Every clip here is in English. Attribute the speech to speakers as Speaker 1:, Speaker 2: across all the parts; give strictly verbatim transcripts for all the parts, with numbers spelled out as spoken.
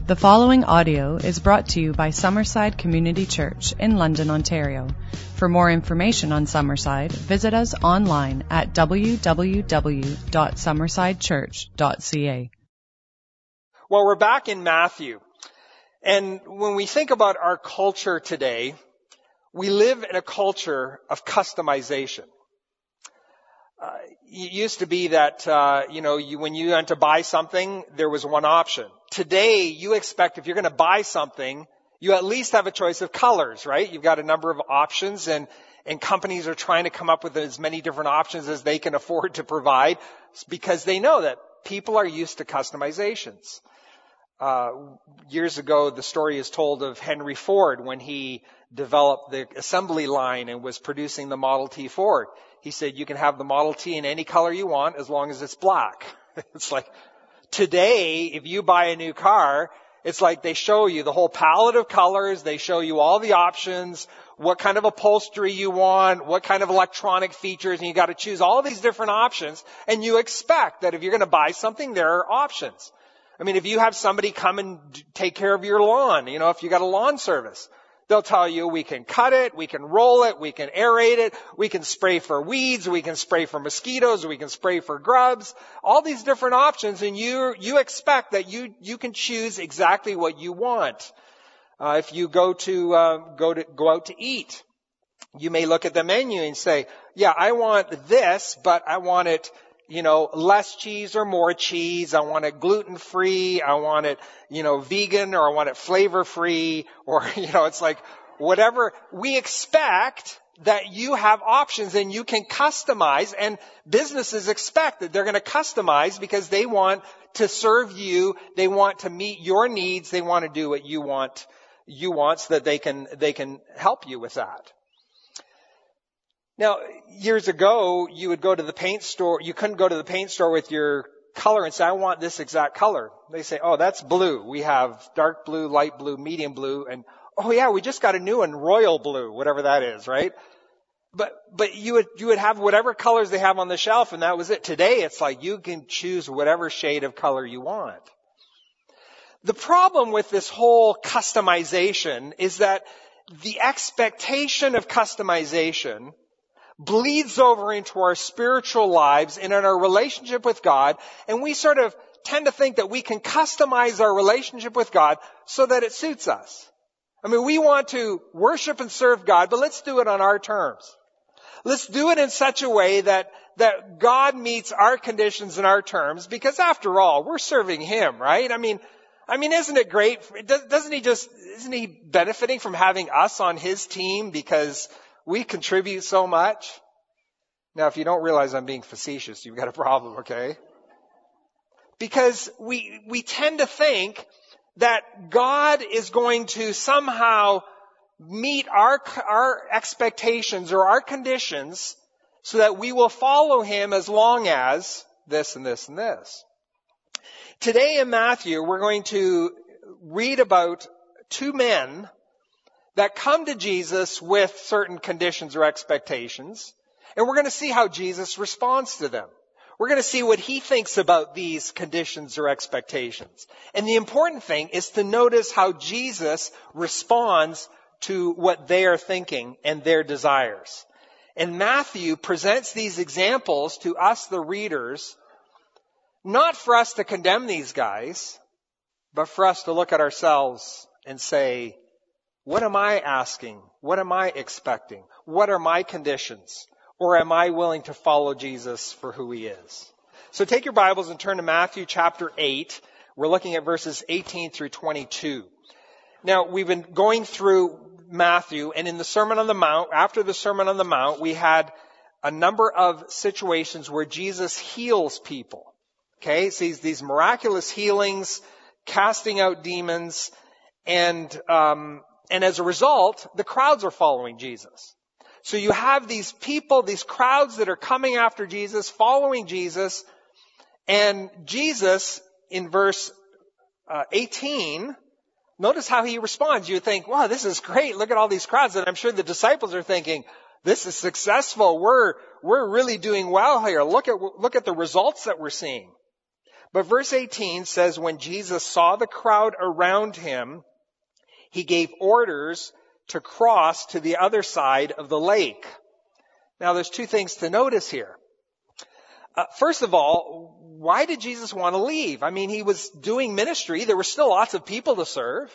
Speaker 1: The following audio is brought to you by Summerside Community Church in London, Ontario. For more information on Summerside, visit us online at w w w dot summerside church dot c a.
Speaker 2: Well, we're back in Matthew. And when we think about our culture today, we live in a culture of customization. Uh, it used to be that, uh, you know, you, when you went to buy something, there was one option. Today, you expect if you're going to buy something, you at least have a choice of colors, right? You've got a number of options, and, and companies are trying to come up with as many different options as they can afford to provide because they know that people are used to customizations. Uh, years ago, the story is told of Henry Ford when he developed the assembly line and was producing the Model T Ford. He said, you can have the Model T in any color you want as long as it's black. It's like, today, if you buy a new car, it's like they show you the whole palette of colors, they show you all the options, what kind of upholstery you want, what kind of electronic features, and you got to choose all these different options, and you expect that if you're going to buy something, there are options. I mean, if you have somebody come and take care of your lawn, you know, if you got a lawn service, they'll tell you we can cut it, we can roll it, we can aerate it, we can spray for weeds, we can spray for mosquitoes, we can spray for grubs, all these different options, and you you expect that you you can choose exactly what you want. Uh, if you go to uh, go to go out to eat, you may look at the menu and say, yeah, I want this, but I want it, you know, less cheese or more cheese. I want it gluten-free. I want it, you know, vegan, or I want it flavor-free, or, you know, it's like whatever. We expect that you have options and you can customize, and businesses expect that they're going to customize because they want to serve you. They want to meet your needs. They want to do what you want, you want so that they can, they can help you with that. Now, years ago, you would go to the paint store. You couldn't go to the paint store with your color and say, I want this exact color. They say, oh, that's blue. We have dark blue, light blue, medium blue, and oh yeah, we just got a new one, royal blue, whatever that is, right? But, but you would, you would have whatever colors they have on the shelf, and that was it. Today, it's like you can choose whatever shade of color you want. The problem with this whole customization is that the expectation of customization bleeds over into our spiritual lives and in our relationship with God, and we sort of tend to think that we can customize our relationship with God so that it suits us. I mean, we want to worship and serve God, but let's do it on our terms. Let's do it in such a way that, that God meets our conditions and our terms, because after all, we're serving Him, right? I mean, I mean, isn't it great? Doesn't He just, isn't He benefiting from having us on His team because we contribute so much? Now, if you don't realize I'm being facetious, you've got a problem, okay? Because we we tend to think that God is going to somehow meet our our expectations or our conditions so that we will follow Him as long as this and this and this. Today in Matthew, we're going to read about two men that come to Jesus with certain conditions or expectations, and we're going to see how Jesus responds to them. We're going to see what He thinks about these conditions or expectations. And the important thing is to notice how Jesus responds to what they are thinking and their desires. And Matthew presents these examples to us, the readers, not for us to condemn these guys, but for us to look at ourselves and say, what am I asking? What am I expecting? What are my conditions? Or am I willing to follow Jesus for who He is? So take your Bibles and turn to Matthew chapter eight. We're looking at verses eighteen through twenty-two. Now, we've been going through Matthew, and in the Sermon on the Mount, after the Sermon on the Mount, we had a number of situations where Jesus heals people. Okay, so these, these miraculous healings, casting out demons, and um, and as a result, the crowds are following Jesus. So you have these people, these crowds that are coming after Jesus, following Jesus, and Jesus, in verse uh, eighteen, notice how He responds. You think, wow, this is great. Look at all these crowds. And I'm sure the disciples are thinking, this is successful. We're, we're really doing well here. Look at, look at the results that we're seeing. But verse eighteen says, when Jesus saw the crowd around him, he gave orders to cross to the other side of the lake. Now, there's two things to notice here. Uh, first of all, why did Jesus want to leave? I mean, he was doing ministry. There were still lots of people to serve.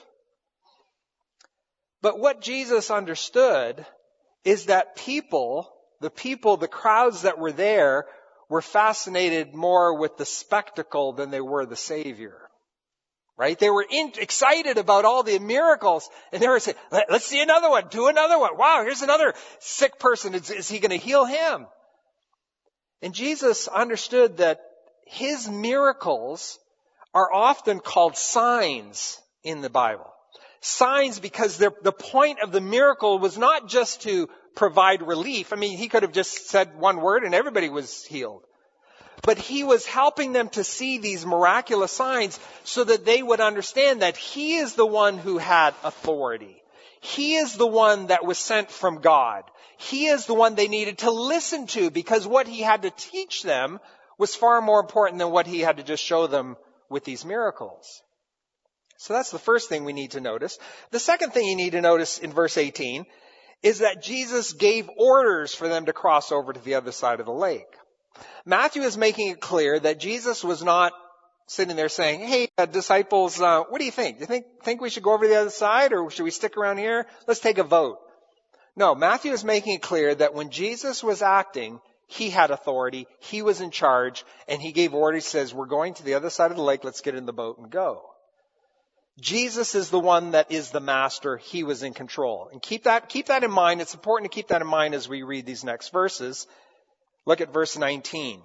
Speaker 2: But what Jesus understood is that people, the people, the crowds that were there, were fascinated more with the spectacle than they were the Savior. Right? They were in, excited about all the miracles, and they were saying, Let, let's see another one, do another one. Wow, here's another sick person. Is, is he going to heal him? And Jesus understood that his miracles are often called signs in the Bible. Signs because the point of the miracle was not just to provide relief. I mean, he could have just said one word and everybody was healed. But he was helping them to see these miraculous signs so that they would understand that he is the one who had authority. He is the one that was sent from God. He is the one they needed to listen to, because what he had to teach them was far more important than what he had to just show them with these miracles. So that's the first thing we need to notice. The second thing you need to notice in verse eighteen is that Jesus gave orders for them to cross over to the other side of the lake. Matthew is making it clear that Jesus was not sitting there saying, hey, uh, disciples, uh, what do you think? Do you think, think we should go over to the other side, or should we stick around here? Let's take a vote. No, Matthew is making it clear that when Jesus was acting, he had authority, he was in charge, and he gave orders. He says, we're going to the other side of the lake, let's get in the boat and go. Jesus is the one that is the master. He was in control. And keep that, keep that in mind. It's important to keep that in mind as we read these next verses. Look at verse nineteen.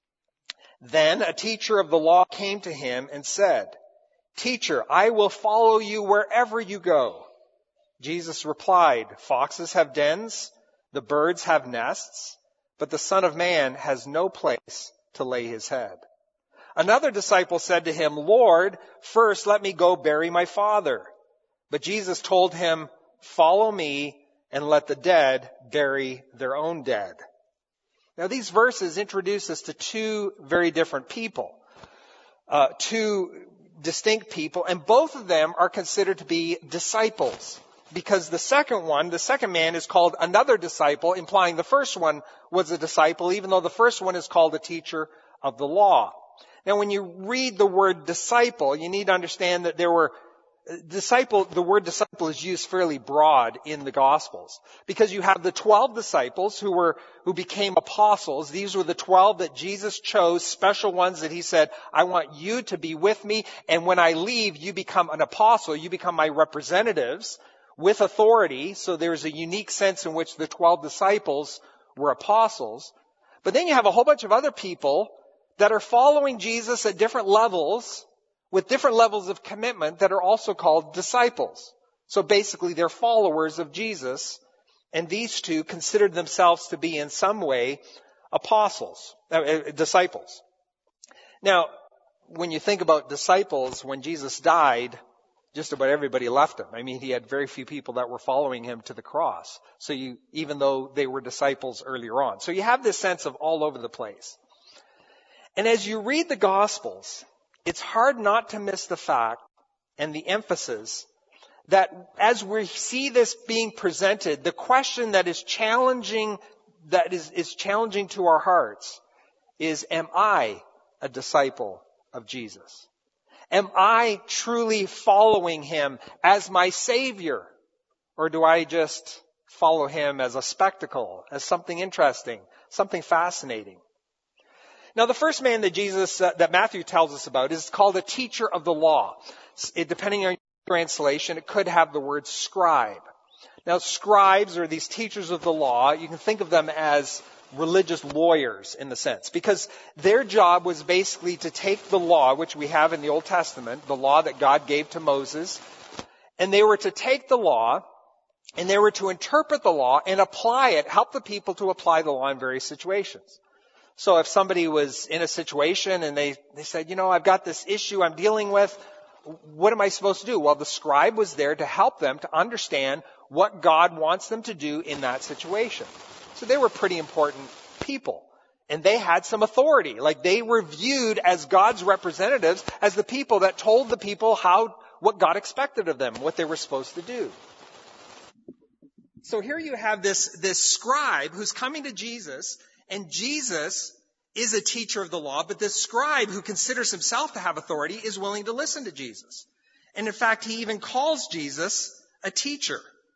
Speaker 2: Then a teacher of the law came to him and said, Teacher, I will follow you wherever you go. Jesus replied, Foxes have dens, the birds have nests, but the Son of Man has no place to lay his head. Another disciple said to him, Lord, first let me go bury my father. But Jesus told him, Follow me and let the dead bury their own dead. Now these verses introduce us to two very different people, uh, two distinct people, and both of them are considered to be disciples. Because the second one, the second man is called another disciple, implying the first one was a disciple, even though the first one is called a teacher of the law. Now, when you read the word disciple, you need to understand that there were disciple, the word disciple is used fairly broad in the Gospels. Because you have the twelve disciples who were, who became apostles. These were the twelve that Jesus chose, special ones that he said, I want you to be with me, and when I leave, you become an apostle, you become my representatives with authority. So there's a unique sense in which the twelve disciples were apostles. But then you have a whole bunch of other people that are following Jesus at different levels, with different levels of commitment, that are also called disciples. So basically they're followers of Jesus, and these two considered themselves to be in some way apostles, uh, disciples. Now, when you think about disciples, when Jesus died, just about everybody left him. I mean, he had very few people that were following him to the cross. So you, even though they were disciples earlier on. So you have this sense of all over the place. And as you read the Gospels, it's hard not to miss the fact and the emphasis that as we see this being presented, the question that is challenging, that is, is challenging to our hearts is, am I a disciple of Jesus? Am I truly following him as my Savior? Or do I just follow him as a spectacle, as something interesting, something fascinating? Now, the first man that Jesus, uh, that Matthew tells us about is called a teacher of the law. It, depending on your translation, it could have the word scribe. Now, scribes are these teachers of the law. You can think of them as religious lawyers in the sense, because their job was basically to take the law, which we have in the Old Testament, the law that God gave to Moses, and they were to take the law and they were to interpret the law and apply it, help the people to apply the law in various situations. So if somebody was in a situation and they, they said, you know, I've got this issue I'm dealing with, what am I supposed to do? Well, the scribe was there to help them to understand what God wants them to do in that situation. So they were pretty important people. And they had some authority. Like they were viewed as God's representatives, as the people that told the people how, what God expected of them, what they were supposed to do. So here you have this, this scribe who's coming to Jesus, and Jesus is a teacher of the law, but this scribe who considers himself to have authority is willing to listen to Jesus. And in fact, he even calls Jesus a teacher.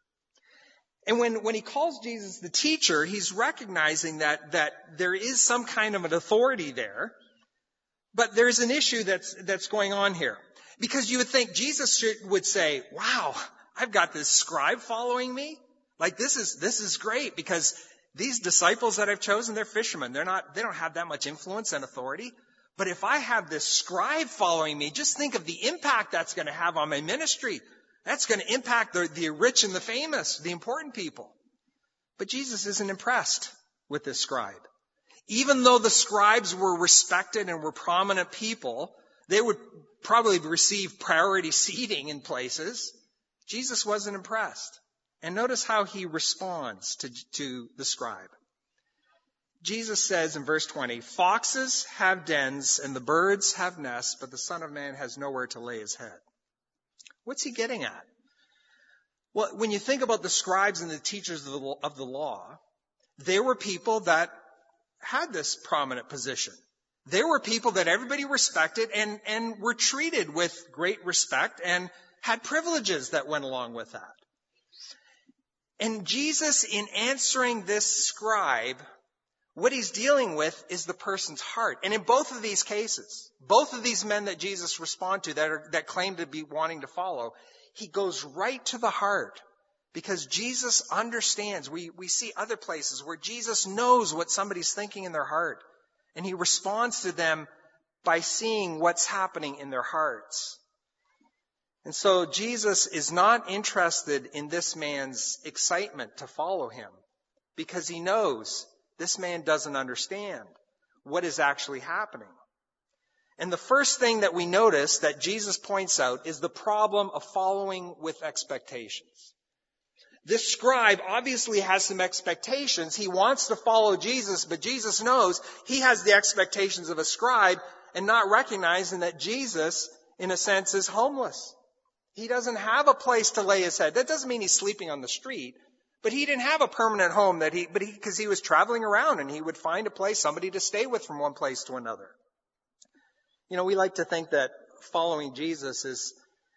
Speaker 2: And when, when he calls Jesus the teacher, he's recognizing that, that there is some kind of an authority there. But there's an issue that's, that's going on here. Because you would think Jesus should, would say, wow, I've got this scribe following me. Like this is, this is great because these disciples that I've chosen, they're fishermen. They're not, they don't have that much influence and authority. But if I have this scribe following me, just think of the impact that's going to have on my ministry. That's going to impact the, the rich and the famous, the important people. But Jesus isn't impressed with this scribe. Even though the scribes were respected and were prominent people, they would probably receive priority seating in places. Jesus wasn't impressed. And notice how he responds to, to the scribe. Jesus says in verse twenty, foxes have dens and the birds have nests, but the Son of Man has nowhere to lay his head. What's he getting at? Well, when you think about the scribes and the teachers of the, of the law, they were people that had this prominent position. They were people that everybody respected and, and were treated with great respect and had privileges that went along with that. And Jesus, in answering this scribe, what he's dealing with is the person's heart. And in both of these cases, both of these men that Jesus respond to that are, that claim to be wanting to follow, he goes right to the heart because Jesus understands. We, we see other places where Jesus knows what somebody's thinking in their heart. And he responds to them by seeing what's happening in their hearts. And so Jesus is not interested in this man's excitement to follow him because he knows this man doesn't understand what is actually happening. And the first thing that we notice that Jesus points out is the problem of following with expectations. This scribe obviously has some expectations. He wants to follow Jesus, but Jesus knows he has the expectations of a scribe and not recognizing that Jesus, in a sense, is homeless. He doesn't have a place to lay his head. That doesn't mean he's sleeping on the street. But he didn't have a permanent home that he, but he, because he was traveling around and he would find a place, somebody to stay with from one place to another. You know, we like to think that following Jesus is,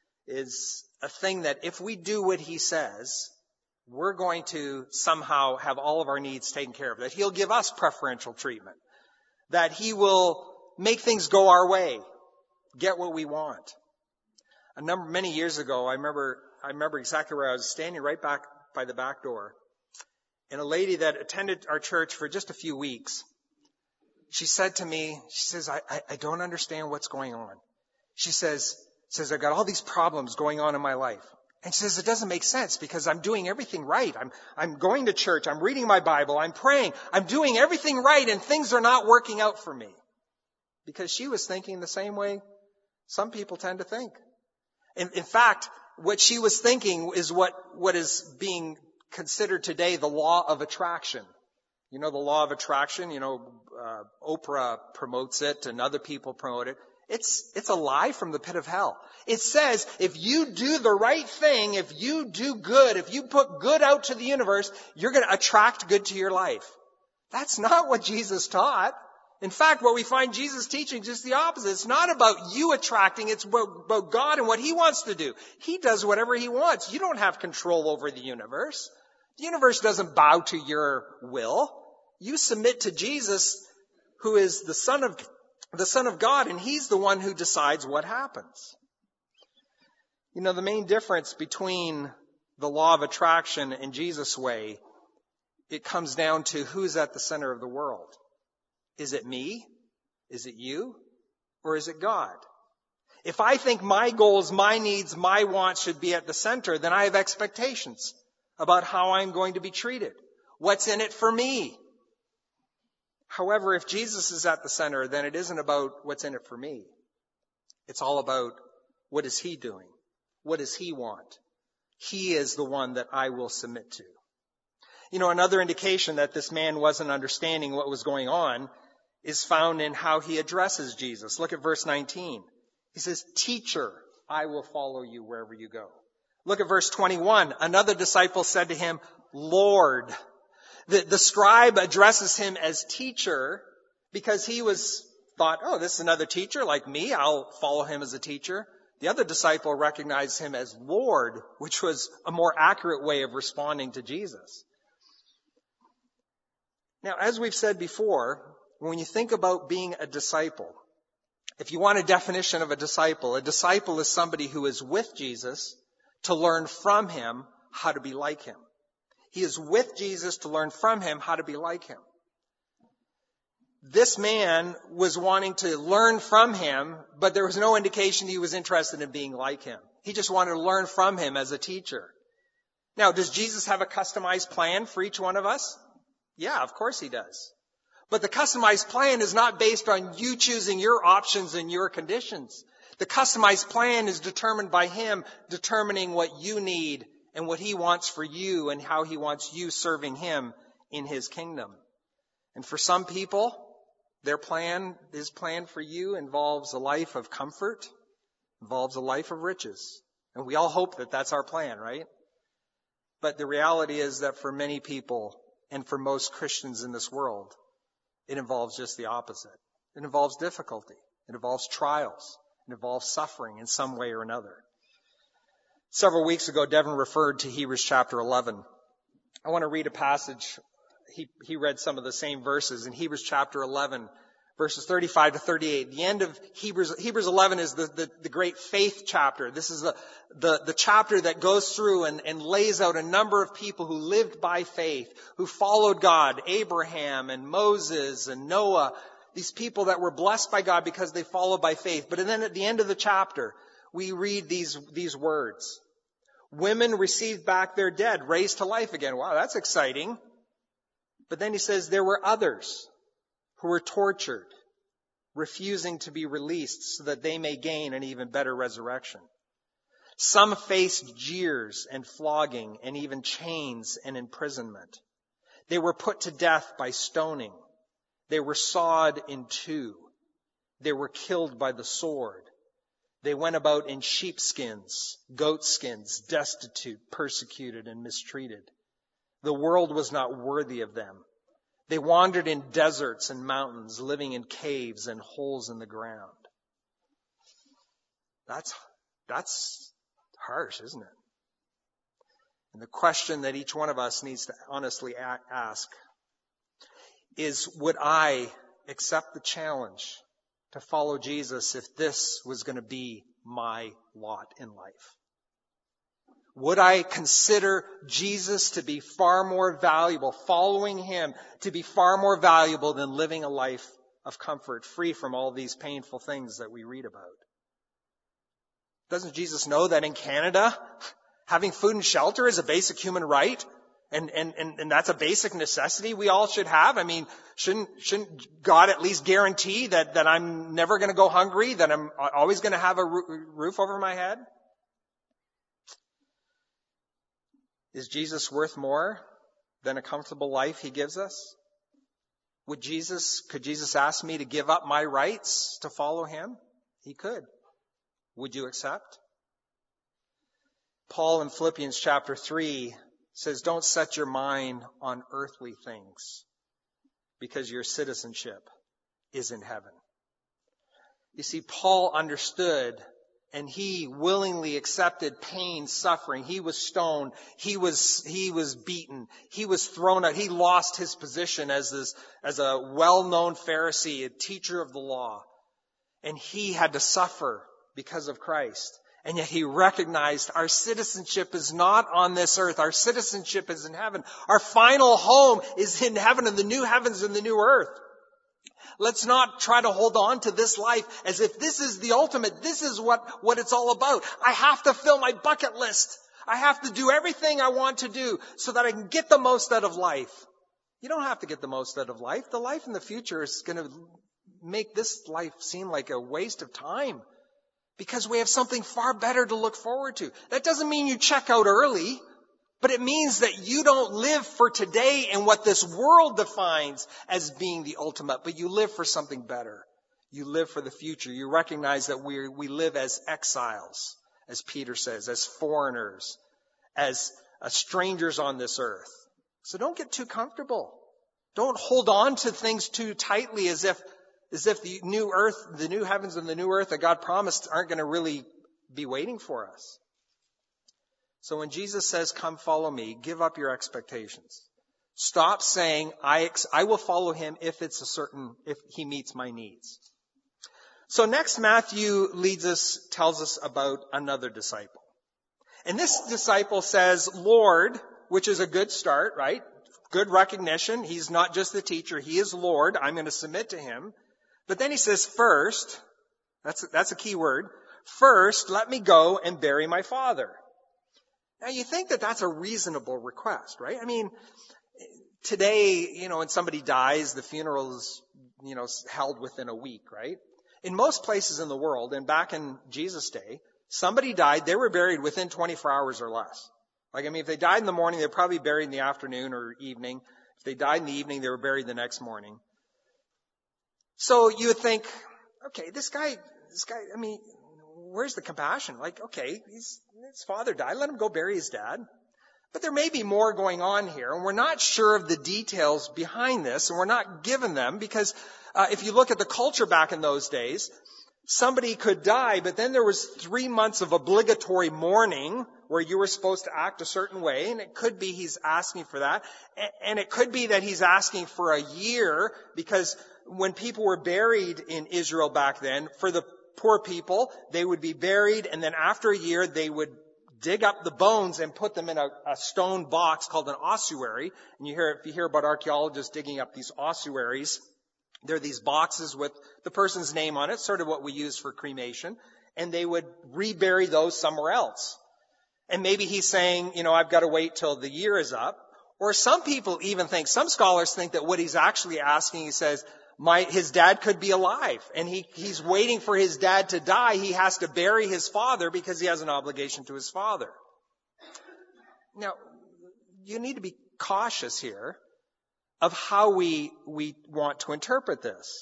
Speaker 2: is a thing that if we do what he says, we're going to somehow have all of our needs taken care of. That he'll give us preferential treatment. That he will make things go our way. Get what we want. A number, many years ago, I remember, I remember exactly where I was standing right back by the back door. And a lady that attended our church for just a few weeks, she said to me, she says, I, I, I don't understand what's going on. She says, says, I've got all these problems going on in my life. And she says, it doesn't make sense because I'm doing everything right. I'm, I'm going to church. I'm reading my Bible. I'm praying. I'm doing everything right and things are not working out for me. Because she was thinking the same way some people tend to think. In, in fact, what she was thinking is what, what is being considered today the law of attraction. You know, the law of attraction, you know, uh, Oprah promotes it and other people promote it. It's, it's a lie from the pit of hell. It says if you do the right thing, if you do good, if you put good out to the universe, you're going to attract good to your life. That's not what Jesus taught. In fact, what we find Jesus teaching is just the opposite. It's not about you attracting. It's about God and what he wants to do. He does whatever he wants. You don't have control over the universe. The universe doesn't bow to your will. You submit to Jesus, who is the Son of, the Son of God, and he's the one who decides what happens. You know, the main difference between the law of attraction and Jesus' way, it comes down to who's at the center of the world. Is it me? Is it you? Or is it God? If I think my goals, my needs, my wants should be at the center, then I have expectations about how I'm going to be treated. What's in it for me? However, if Jesus is at the center, then it isn't about what's in it for me. It's all about what is he doing? What does he want? He is the one that I will submit to. You know, another indication that this man wasn't understanding what was going on is found in how he addresses Jesus. Look at verse nineteen. He says, "Teacher, I will follow you wherever you go." Look at verse twenty-one. Another disciple said to him, "Lord." The, the scribe addresses him as teacher because he was thought, oh, this is another teacher like me. I'll follow him as a teacher. The other disciple recognized him as Lord, which was a more accurate way of responding to Jesus. Now, as we've said before, when you think about being a disciple, if you want a definition of a disciple, a disciple is somebody who is with Jesus to learn from him how to be like him. He is with Jesus to learn from him how to be like him. This man was wanting to learn from him, but there was no indication he was interested in being like him. He just wanted to learn from him as a teacher. Now, does Jesus have a customized plan for each one of us? Yeah, of course he does. But the customized plan is not based on you choosing your options and your conditions. The customized plan is determined by him determining what you need and what he wants for you and how he wants you serving him in his kingdom. And for some people, their plan, his plan for you involves a life of comfort, involves a life of riches. And we all hope that that's our plan, right? But the reality is that for many people and for most Christians in this world, it involves just the opposite. It involves difficulty. It involves trials. It involves suffering in some way or another. Several weeks ago, Devin referred to Hebrews chapter eleven. I want to read a passage. He, he read some of the same verses in Hebrews chapter eleven, verses thirty-five to thirty-eight. The end of Hebrews, Hebrews eleven is the, the, the great faith chapter. This is the, the, the chapter that goes through and, and lays out a number of people who lived by faith, who followed God, Abraham and Moses and Noah, these people that were blessed by God because they followed by faith. But then at the end of the chapter, we read these, these words. Women received back their dead, raised to life again. Wow, that's exciting. But then he says there were others who were tortured, refusing to be released so that they may gain an even better resurrection. Some faced jeers and flogging and even chains and imprisonment. They were put to death by stoning. They were sawed in two. They were killed by the sword. They went about in sheepskins, goatskins, destitute, persecuted, and mistreated. The world was not worthy of them. They wandered in deserts and mountains, living in caves and holes in the ground. That's, that's harsh, isn't it? And the question that each one of us needs to honestly ask is, would I accept the challenge to follow Jesus if this was going to be my lot in life? Would I consider Jesus to be far more valuable, following him to be far more valuable than living a life of comfort, free from all these painful things that we read about? Doesn't Jesus know that in Canada, having food and shelter is a basic human right? And, and, and, and that's a basic necessity we all should have. I mean, shouldn't, shouldn't God at least guarantee that, that I'm never going to go hungry, that I'm always going to have a roof over my head? Is Jesus worth more than a comfortable life he gives us? Would Jesus, could Jesus ask me to give up my rights to follow him? He could. Would you accept? Paul in Philippians chapter three says, don't set your mind on earthly things because your citizenship is in heaven. You see, Paul understood and he willingly accepted pain, suffering. He was stoned. He was, he was beaten. He was thrown out. He lost his position as this, as a well-known Pharisee, a teacher of the law. And he had to suffer because of Christ. And yet he recognized our citizenship is not on this earth. Our citizenship is in heaven. Our final home is in heaven, in the new heavens and the new earth. Let's not try to hold on to this life as if this is the ultimate. This is what, what it's all about. I have to fill my bucket list. I have to do everything I want to do so that I can get the most out of life. You don't have to get the most out of life. The life in the future is going to make this life seem like a waste of time because we have something far better to look forward to. That doesn't mean you check out early. But it means that you don't live for today and what this world defines as being the ultimate, but you live for something better. You live for the future. You recognize that we we live as exiles, as Peter says, as foreigners, as uh, strangers on this earth. So don't get too comfortable. Don't hold on to things too tightly as if as if the new earth, the new heavens and the new earth that God promised aren't going to really be waiting for us. So when Jesus says, come follow me, give up your expectations. Stop saying, I, ex- I will follow him if it's a certain, if he meets my needs. So next, Matthew leads us, tells us about another disciple. And this disciple says, Lord, which is a good start, right? Good recognition. He's not just the teacher. He is Lord. I'm going to submit to him. But then he says, first, that's, that's a key word. First, let me go and bury my father. Now you think that that's a reasonable request, right? I mean, today, you know, when somebody dies, the funeral is, you know, held within a week, right? In most places in the world, and back in Jesus' day, somebody died, they were buried within twenty-four hours or less. Like, I mean, if they died in the morning, they were probably buried in the afternoon or evening. If they died in the evening, they were buried the next morning. So you would think, okay, this guy, this guy, I mean, where's the compassion? Like, okay, he's, his father died. Let him go bury his dad. But there may be more going on here, and we're not sure of the details behind this, and we're not given them because uh, if you look at the culture back in those days, somebody could die, but then there was three months of obligatory mourning where you were supposed to act a certain way, and it could be he's asking for that, and it could be that he's asking for a year because when people were buried in Israel back then, for the poor people, they would be buried, and then after a year, they would dig up the bones and put them in a, a stone box called an ossuary. And you hear, if you hear about archaeologists digging up these ossuaries, they're these boxes with the person's name on it, sort of what we use for cremation, and they would rebury those somewhere else. And maybe he's saying, you know, I've got to wait till the year is up. Or some people even think, some scholars think that what he's actually asking, he says, My, his dad could be alive, and he, he's waiting for his dad to die. He has to bury his father because he has an obligation to his father. Now, you need to be cautious here of how we, we want to interpret this.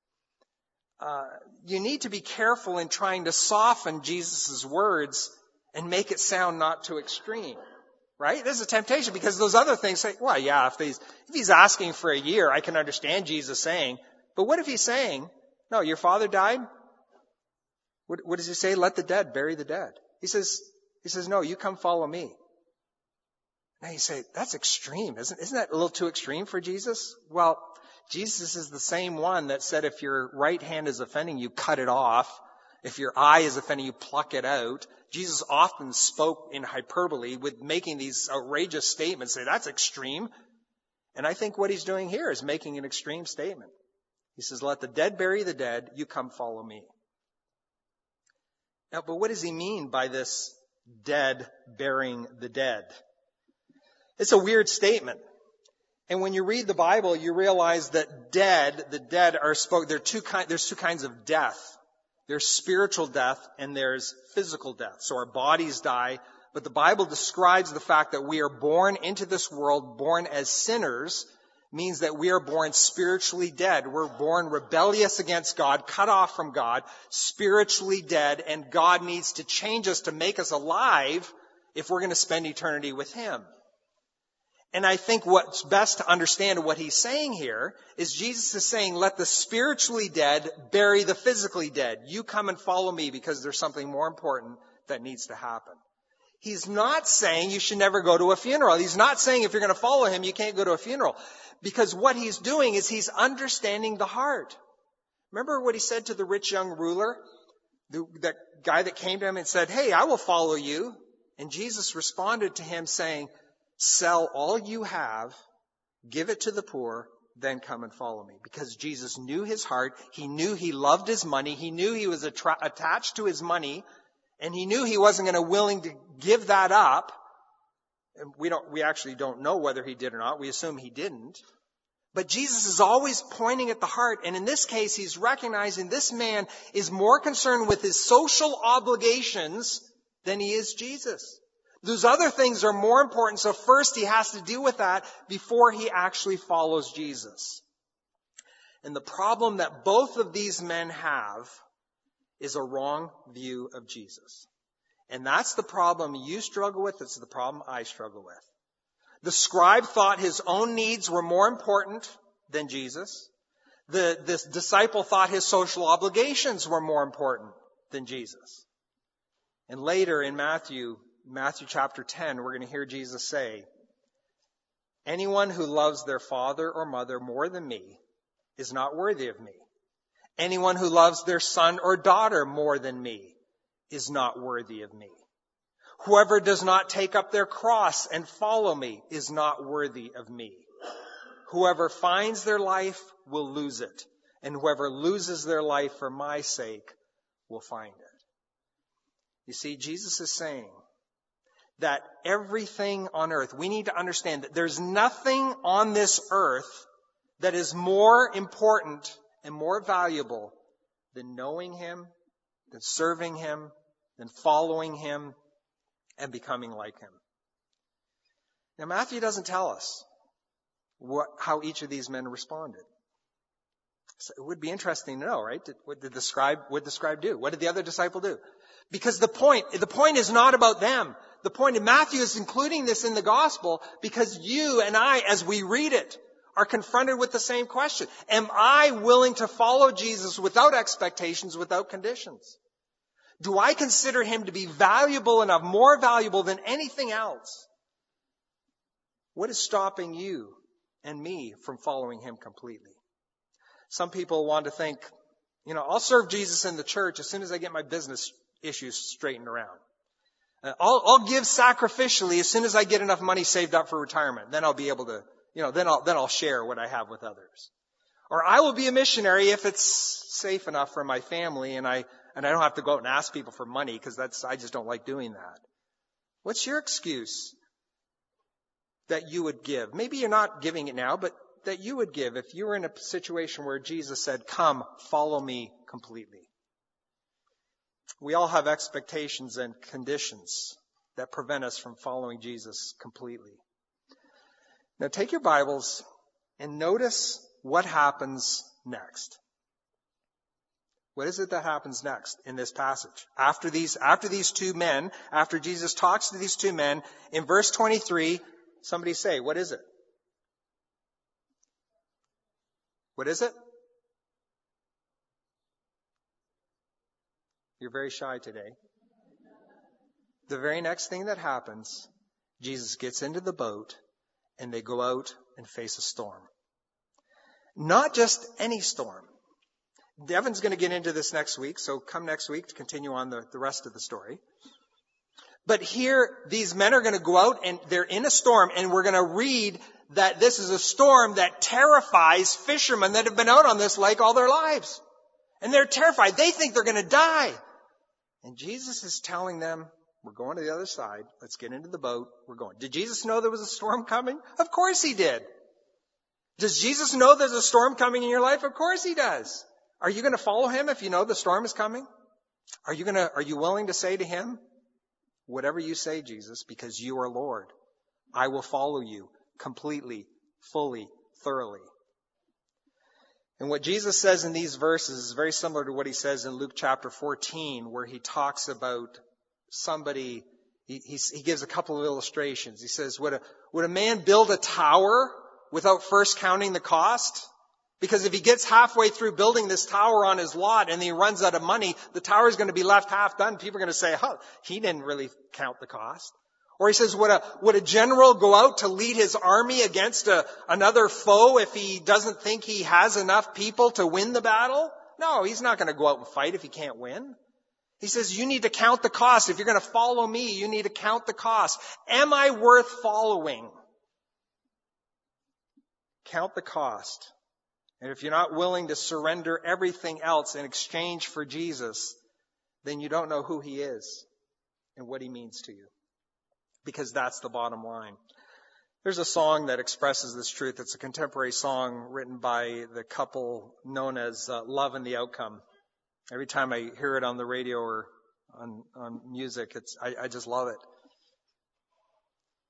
Speaker 2: Uh, you need to be careful in trying to soften Jesus' words and make it sound not too extreme. Right? There's a temptation because those other things say, well, yeah, if he's, if he's asking for a year, I can understand Jesus saying, but what if he's saying, no, your father died? What, what does he say? Let the dead bury the dead. He says, he says, no, you come follow me. Now you say, that's extreme. Isn't, isn't that a little too extreme for Jesus? Well, Jesus is the same one that said if your right hand is offending you, cut it off. If your eye is offending you, pluck it out. Jesus often spoke in hyperbole with making these outrageous statements, say that's extreme. And I think what he's doing here is making an extreme statement. He says, let the dead bury the dead, you come follow me. Now, but what does he mean by this dead burying the dead? It's a weird statement. And when you read the Bible, you realize that dead, the dead are spoke, there are two kind, there's two kinds of death. There's spiritual death and there's physical death. So our bodies die, but the Bible describes the fact that we are born into this world, born as sinners, means that we are born spiritually dead. We're born rebellious against God, cut off from God, spiritually dead, and God needs to change us to make us alive if we're going to spend eternity with Him. And I think what's best to understand what he's saying here is Jesus is saying, let the spiritually dead bury the physically dead. You come and follow me because there's something more important that needs to happen. He's not saying you should never go to a funeral. He's not saying if you're going to follow him, you can't go to a funeral. Because what he's doing is he's understanding the heart. Remember what he said to the rich young ruler? The, that guy that came to him and said, hey, I will follow you. And Jesus responded to him saying, sell all you have, give it to the poor, then come and follow me. Because Jesus knew his heart. He knew he loved his money. He knew he was attra- attached to his money. And he knew he wasn't going to willing to give that up. And we don't, we actually don't know whether he did or not. We assume he didn't. But Jesus is always pointing at the heart. And in this case, he's recognizing this man is more concerned with his social obligations than he is Jesus. Those other things are more important, so first he has to deal with that before he actually follows Jesus. And the problem that both of these men have is a wrong view of Jesus. And that's the problem you struggle with. It's the problem I struggle with. The scribe thought his own needs were more important than Jesus. The, this disciple thought his social obligations were more important than Jesus. And later in Matthew, Matthew chapter ten, we're going to hear Jesus say, anyone who loves their father or mother more than me is not worthy of me. Anyone who loves their son or daughter more than me is not worthy of me. Whoever does not take up their cross and follow me is not worthy of me. Whoever finds their life will lose it, and whoever loses their life for my sake will find it. You see, Jesus is saying that everything on earth, we need to understand that there's nothing on this earth that is more important and more valuable than knowing Him, than serving Him, than following Him, and becoming like Him. Now, Matthew doesn't tell us what, how each of these men responded. So it would be interesting to know, right? Did, what did the scribe, what did the scribe do? What did the other disciple do? Because the point, the point is not about them. The point, and Matthew is including this in the gospel because you and I, as we read it, are confronted with the same question. Am I willing to follow Jesus without expectations, without conditions? Do I consider Him to be valuable enough, more valuable than anything else? What is stopping you and me from following Him completely? Some people want to think, you know, I'll serve Jesus in the church as soon as I get my business issues straightened around. Uh, I'll, I'll give sacrificially as soon as I get enough money saved up for retirement. Then I'll be able to, you know, then I'll, then I'll share what I have with others. Or I will be a missionary if it's safe enough for my family and I, and I don't have to go out and ask people for money because that's, I just don't like doing that. What's your excuse that you would give? Maybe you're not giving it now, but that you would give if you were in a situation where Jesus said, come, follow me completely. We all have expectations and conditions that prevent us from following Jesus completely. Now take your Bibles and notice what happens next. What is it that happens next in this passage? After these, after these two men, after Jesus talks to these two men, in verse twenty-three, somebody say, what is it? What is it? You're very shy today. The very next thing that happens, Jesus gets into the boat and they go out and face a storm. Not just any storm. Devin's going to get into this next week, so come next week to continue on the, the rest of the story. But here, these men are going to go out and they're in a storm, and we're going to read that this is a storm that terrifies fishermen that have been out on this lake all their lives. And they're terrified. They think they're going to die. And Jesus is telling them, we're going to the other side. Let's get into the boat. We're going. Did Jesus know there was a storm coming? Of course He did. Does Jesus know there's a storm coming in your life? Of course He does. Are you going to follow Him if you know the storm is coming? Are you going to, are you willing to say to Him, whatever you say, Jesus, because you are Lord, I will follow you completely, fully, thoroughly. And what Jesus says in these verses is very similar to what He says in Luke chapter fourteen, where He talks about somebody, he, he, he gives a couple of illustrations. He says, would a, would a man build a tower without first counting the cost? Because if he gets halfway through building this tower on his lot and he runs out of money, the tower is going to be left half done. People are going to say, oh, he didn't really count the cost. Or he says, would a, would a general go out to lead his army against a, another foe if he doesn't think he has enough people to win the battle? No, he's not going to go out and fight if he can't win. He says, you need to count the cost. If you're going to follow me, you need to count the cost. Am I worth following? Count the cost. And if you're not willing to surrender everything else in exchange for Jesus, then you don't know who He is and what He means to you. Because that's the bottom line. There's a song that expresses this truth. It's a contemporary song written by the couple known as uh, Love and the Outcome. Every time I hear it on the radio or on, on music, it's I, I just love it.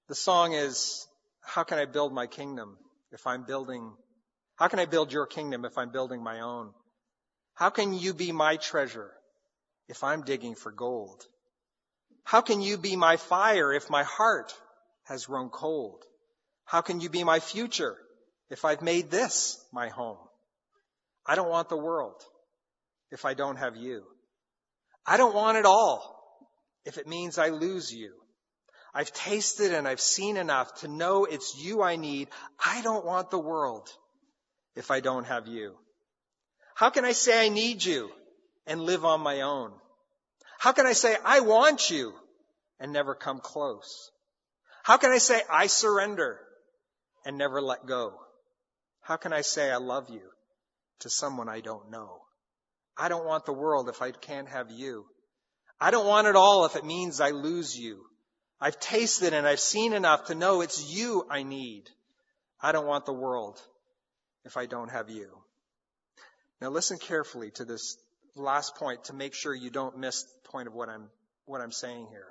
Speaker 2: The song is, how can I build my kingdom if I'm building, how can I build your kingdom if I'm building my own? How can you be my treasure if I'm digging for gold? How can you be my fire if my heart has grown cold? How can you be my future if I've made this my home? I don't want the world if I don't have you. I don't want it all if it means I lose you. I've tasted and I've seen enough to know it's you I need. I don't want the world if I don't have you. How can I say I need you and live on my own? How can I say I want you and never come close? How can I say I surrender and never let go? How can I say I love you to someone I don't know? I don't want the world if I can't have you. I don't want it all if it means I lose you. I've tasted and I've seen enough to know it's you I need. I don't want the world if I don't have you. Now listen carefully to this last point to make sure you don't miss the point of what I'm, what I'm saying here.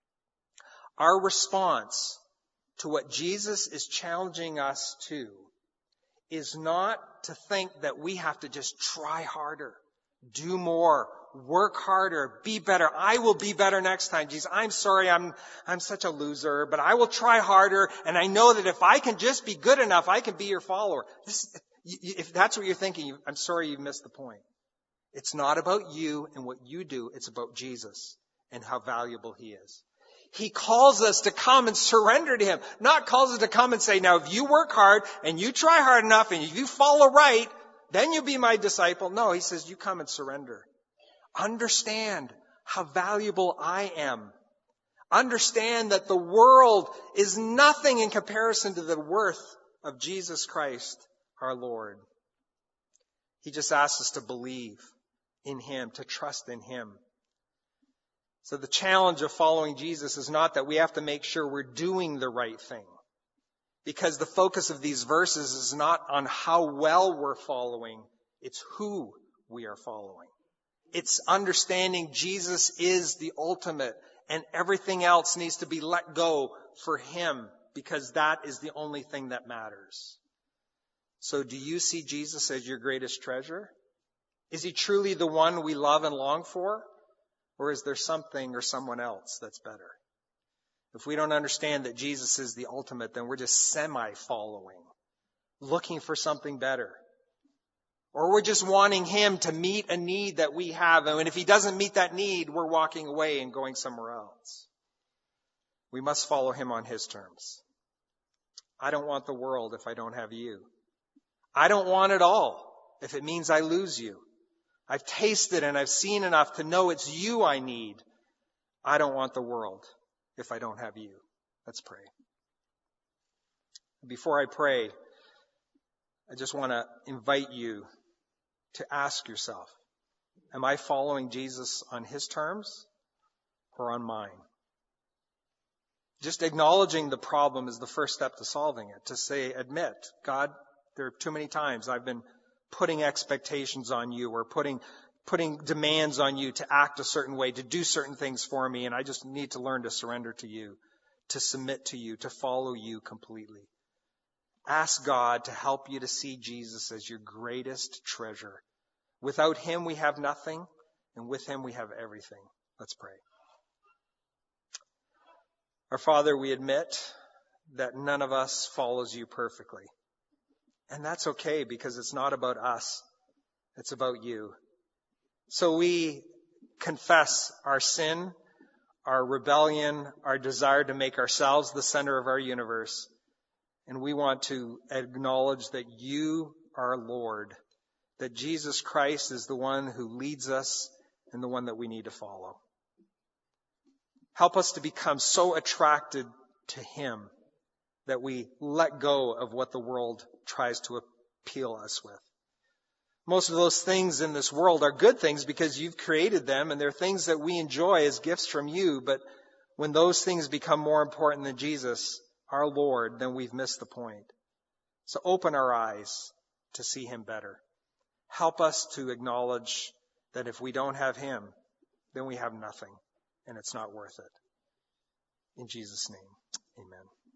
Speaker 2: Our response to what Jesus is challenging us to is not to think that we have to just try harder, do more, work harder, be better. I will be better next time. Jesus, I'm sorry I'm, I'm such a loser, but I will try harder. And I know that if I can just be good enough, I can be your follower. This, if that's what you're thinking, I'm sorry you missed the point. It's not about you and what you do. It's about Jesus and how valuable he is. He calls us to come and surrender to him, not calls us to come and say, now if you work hard and you try hard enough and if you follow right, then you'll be my disciple. No, he says, you come and surrender. Understand how valuable I am. Understand that the world is nothing in comparison to the worth of Jesus Christ, our Lord. He just asks us to believe in him, to trust in him. So the challenge of following Jesus is not that we have to make sure we're doing the right thing. Because the focus of these verses is not on how well we're following, it's who we are following. It's understanding Jesus is the ultimate and everything else needs to be let go for him because that is the only thing that matters. So do you see Jesus as your greatest treasure? Is he truly the one we love and long for? Or is there something or someone else that's better? If we don't understand that Jesus is the ultimate, then we're just semi-following, looking for something better. Or we're just wanting him to meet a need that we have. And if he doesn't meet that need, we're walking away and going somewhere else. We must follow him on his terms. I don't want the world if I don't have you. I don't want it all if it means I lose you. I've tasted and I've seen enough to know it's you I need. I don't want the world if I don't have you. Let's pray. Before I pray, I just want to invite you to ask yourself, am I following Jesus on his terms or on mine? Just acknowledging the problem is the first step to solving it. To say, admit, God, there are too many times I've been putting expectations on you or putting putting demands on you to act a certain way, to do certain things for me, and I just need to learn to surrender to you, to submit to you, to follow you completely. Ask God to help you to see Jesus as your greatest treasure. Without him, we have nothing, and with him, we have everything. Let's pray. Our Father, we admit that none of us follows you perfectly. And that's okay because it's not about us. It's about you. So we confess our sin, our rebellion, our desire to make ourselves the center of our universe. And we want to acknowledge that you are Lord, that Jesus Christ is the one who leads us and the one that we need to follow. Help us to become so attracted to him that we let go of what the world tries to appeal us with. Most of those things in this world are good things because you've created them and they're things that we enjoy as gifts from you. But when those things become more important than Jesus, our Lord, then we've missed the point. So open our eyes to see him better. Help us to acknowledge that if we don't have him, then we have nothing and it's not worth it. In Jesus' name, amen.